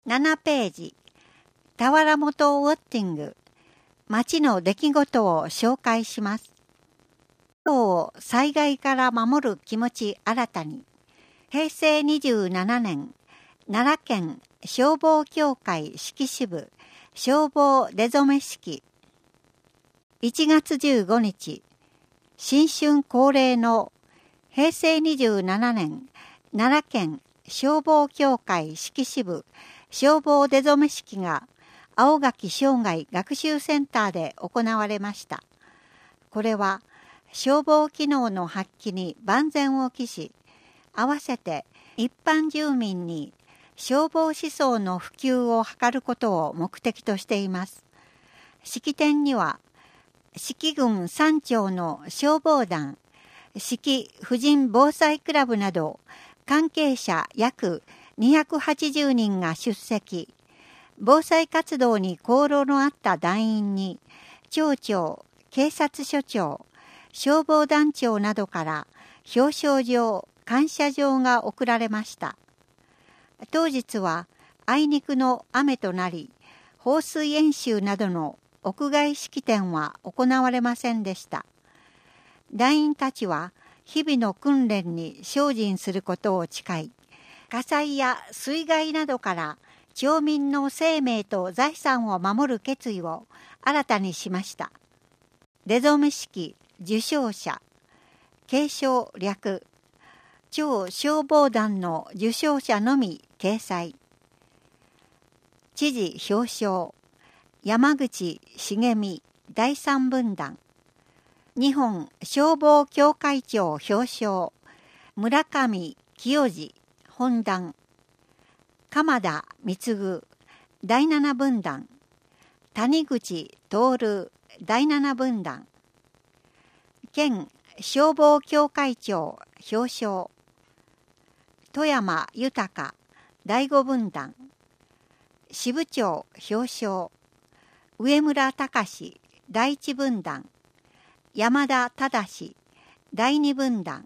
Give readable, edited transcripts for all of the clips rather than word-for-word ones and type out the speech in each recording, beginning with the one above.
7ページ、田原本ウォッティング、町の出来事を紹介します。人を災害から守る気持ち新たに、平成27年、奈良県消防協会式支部消防出初め式。1月15日、新春恒例の平成27年、奈良県消防協会式支部消防出初め式が青垣生涯学習センターで行われました。これは消防機能の発揮に万全を期し、合わせて一般住民に消防思想の普及を図ることを目的としています。式典には、四季郡3町の消防団、四季婦人防災クラブなど関係者約280人が出席、防災活動に功労のあった団員に町長、警察署長、消防団長などから表彰状、感謝状が贈られました。当日はあいにくの雨となり、放水演習などの屋外式典は行われませんでした。団員たちは日々の訓練に精進することを誓い、火災や水害などから町民の生命と財産を守る決意を新たにしました。出初め式受賞者、継承略、町消防団の受賞者のみ掲載。知事表彰、山口茂美第三分団。日本消防協会長表彰、村上清次本団。鎌田貢第七分団。谷口徹第七分団。県消防協会長表彰、富山豊第五分団。支部長表彰、上村隆第一分団。山田忠第二分団。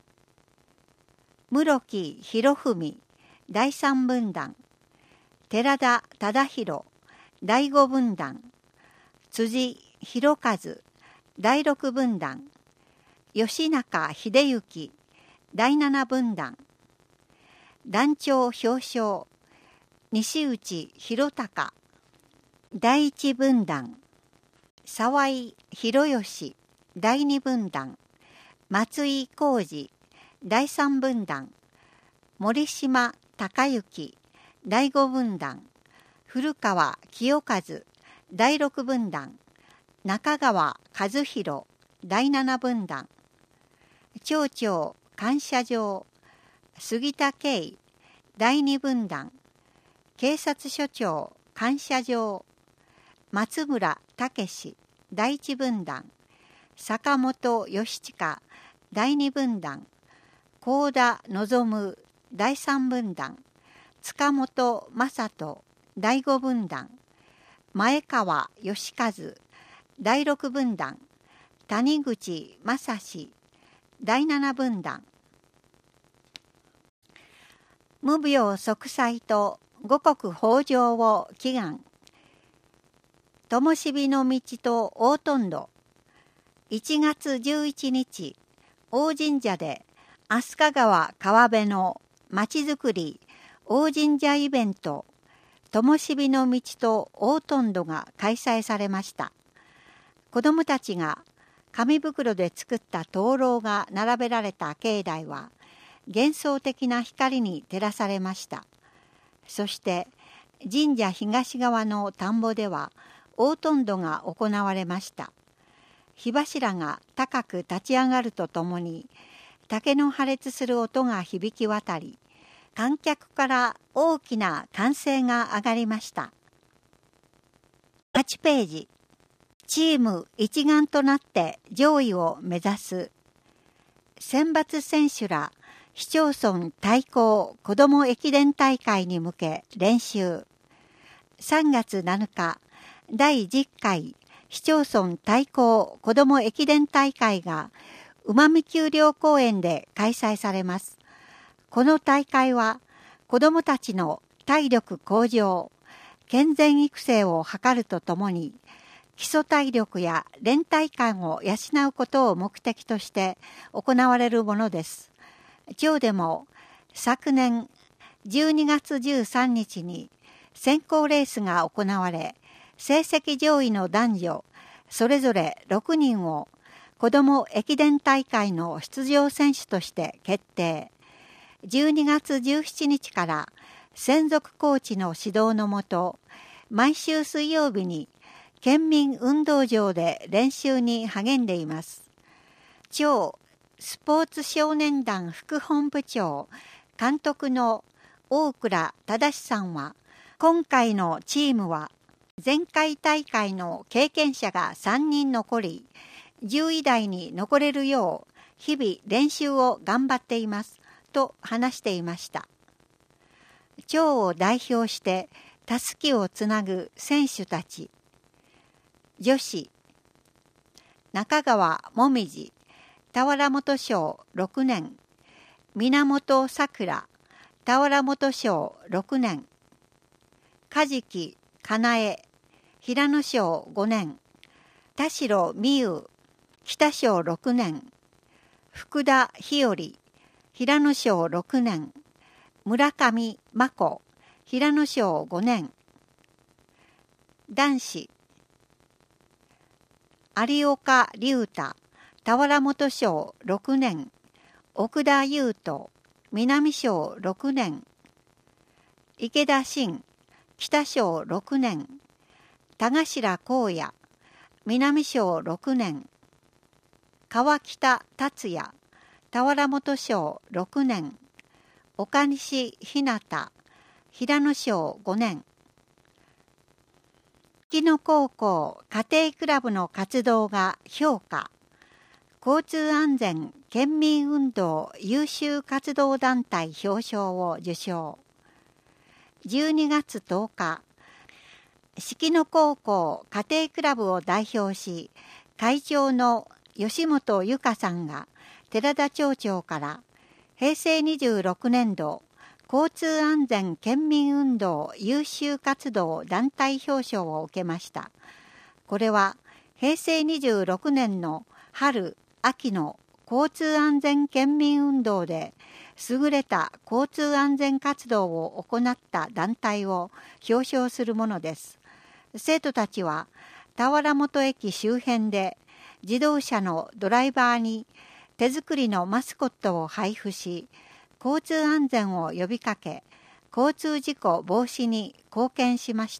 室木博文第三分団。寺田忠宏第五分団。辻博和第六分団。吉中秀幸第七分団。団長表彰、西内博隆第一分団。沢井博義第二分団。松井浩二第三分団。森島隆之第五分団。古川清和第六分団。中川和弘第七分団。町長感謝状、杉田圭第二分団。警察署長感謝状、松村武第一分団。坂本義親第二分団。幸田望第三分団。塚本正人第五分団。前川義和第六分団。谷口正史第七分団。無病息災と五穀豊穣を祈願。灯火の道と大トンド。1月11日、大神社で飛鳥川川辺のまちづくり大神社イベント、灯火の道と大トンドが開催されました。子どもたちが紙袋で作った灯籠が並べられた境内は幻想的な光に照らされました。そして神社東側の田んぼでは大トンドが行われました。火柱が高く立ち上がるとともに竹の破裂する音が響き渡り、観客から大きな歓声が上がりました。8ページ、チーム一丸となって上位を目指す。選抜選手ら市町村対抗子ども駅伝大会に向け練習。3月7日、第10回市町村対抗子ども駅伝大会が馬見丘陵公園で開催されます。この大会は子どもたちの体力向上、健全育成を図るとともに、基礎体力や連帯感を養うことを目的として行われるものです。今日でも昨年12月13日に選考レースが行われ、成績上位の男女それぞれ6人を子ども駅伝大会の出場選手として決定。12月17日から専属コーチの指導のもと、毎週水曜日に県民運動場で練習に励んでいます。超スポーツ少年団副本部長監督の大倉忠さんは、今回のチームは前回大会の経験者が3人残り、10位台に残れるよう日々練習を頑張っていますと話していました。町を代表してたすきをつなぐ選手たち。女子、中川もみじ、田原本賞6年、源さくら、田原本賞6年、梶木かなえ、平野賞5年、田代美優、北賞6年、福田日和、平野賞6年、村上真子、平野賞5年。男子、有岡龍太、田原本賞6年、奥田優斗、南賞6年、池田真、北賞6年、田頭光也、南賞6年、川北達也、田原本賞6年、岡西ひなた、平野賞5年。月野高校家庭クラブの活動が評価。交通安全県民運動優秀活動団体表彰を受賞。12月10日、月野高校家庭クラブを代表し、会長の吉本由香さんが寺田町長から平成26年度交通安全県民運動優秀活動団体表彰を受けました。これは平成26年の春・秋の交通安全県民運動で優れた交通安全活動を行った団体を表彰するものです。生徒たちは田原本駅周辺で自動車のドライバーに手作りのマスコットを配布し、交通安全を呼びかけ、交通事故防止に貢献しました。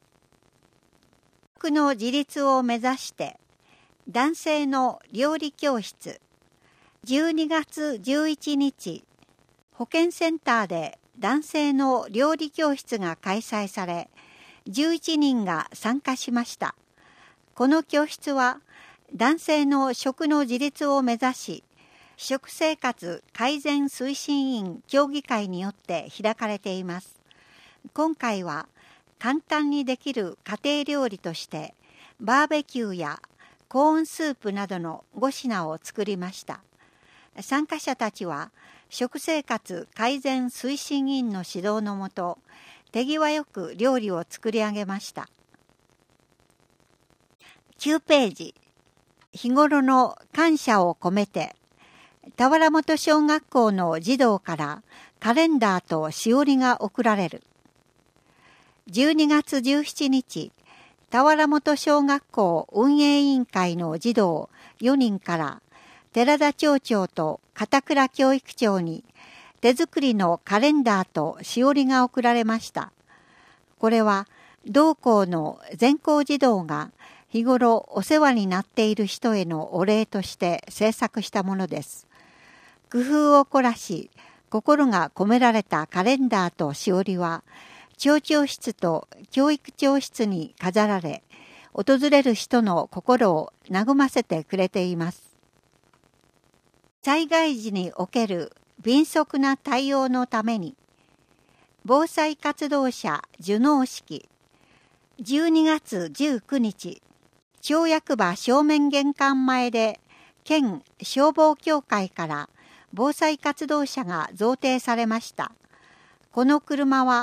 食の自立を目指して男性の料理教室。12月11日、保健センターで男性の料理教室が開催され、11人が参加しました。この教室は男性の食の自立を目指し、食生活改善推進員協議会によって開かれています。今回は簡単にできる家庭料理としてバーベキューやコーンスープなどの5品を作りました。参加者たちは食生活改善推進員の指導のもと、手際よく料理を作り上げました。9ページ、日頃の感謝を込めて、田原本小学校の児童からカレンダーとしおりが贈られる。12月17日、田原本小学校運営委員会の児童4人から寺田町長と片倉教育長に手作りのカレンダーとしおりが贈られました。これは同校の全校児童が日頃お世話になっている人へのお礼として制作したものです。工夫を凝らし、心が込められたカレンダーとしおりは、町長室と教育長室に飾られ、訪れる人の心を和ませてくれています。災害時における迅速な対応のために、防災活動者受能式、12月19日、町役場正面玄関前で、県消防協会から防災活動車が贈呈されました。この車は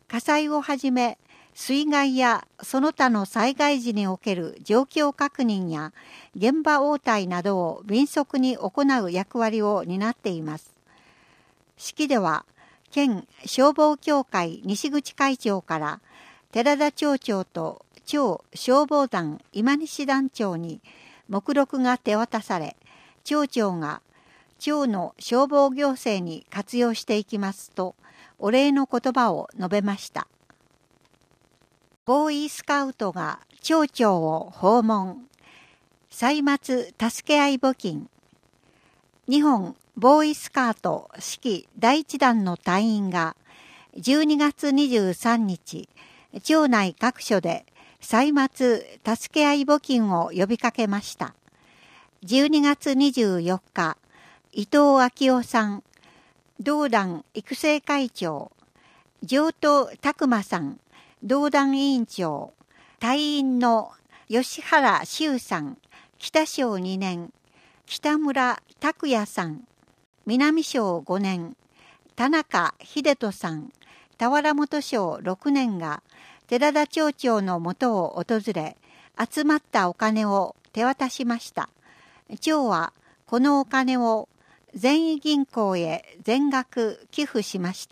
火災をはじめ水害やその他の災害時における状況確認や現場応対などを迅速に行う役割を担っています。式では県消防協会西口会長から寺田町長と町消防団今西団長に目録が手渡され、町長が町の消防行政に活用していきますとお礼の言葉を述べました。ボーイスカウトが町長を訪問。歳末助け合い募金。日本ボーイスカート式第1弾の隊員が12月23日、町内各所で歳末助け合い募金を呼びかけました。12月24日、伊藤昭夫さん、同団育成会長、上戸拓馬さん、同団委員長、隊員の吉原修さん、北小2年、北村拓也さん、南小5年、田中秀人さん、田原本小6年が寺田町長のもとを訪れ、集まったお金を手渡しました。町はこのお金を善意銀行へ全額寄付しました。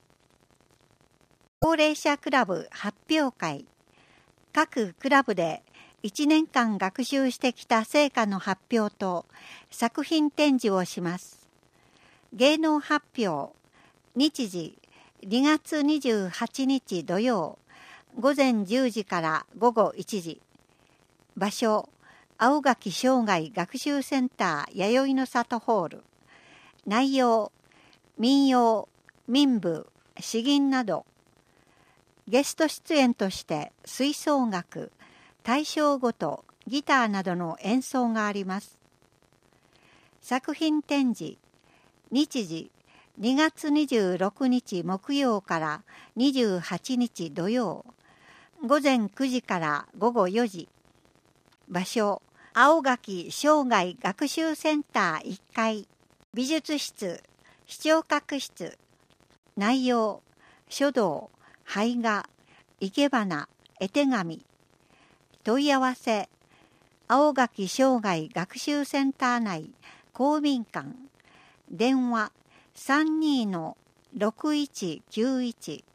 高齢者クラブ発表会。各クラブで1年間学習してきた成果の発表と作品展示をします。芸能発表。日時2月28日土曜午前10時から午後1時。場所青垣生涯学習センター弥生の里ホール。内容民謡、民舞、詩吟など。ゲスト出演として吹奏楽、大正琴、ギターなどの演奏があります。作品展示。日時2月26日木曜から28日土曜午前9時から午後4時。場所青垣生涯学習センター1階。美術室、視聴覚室。内容書道、俳画、生け花、絵手紙。問い合わせ青垣生涯学習センター内公民館。電話 32-6191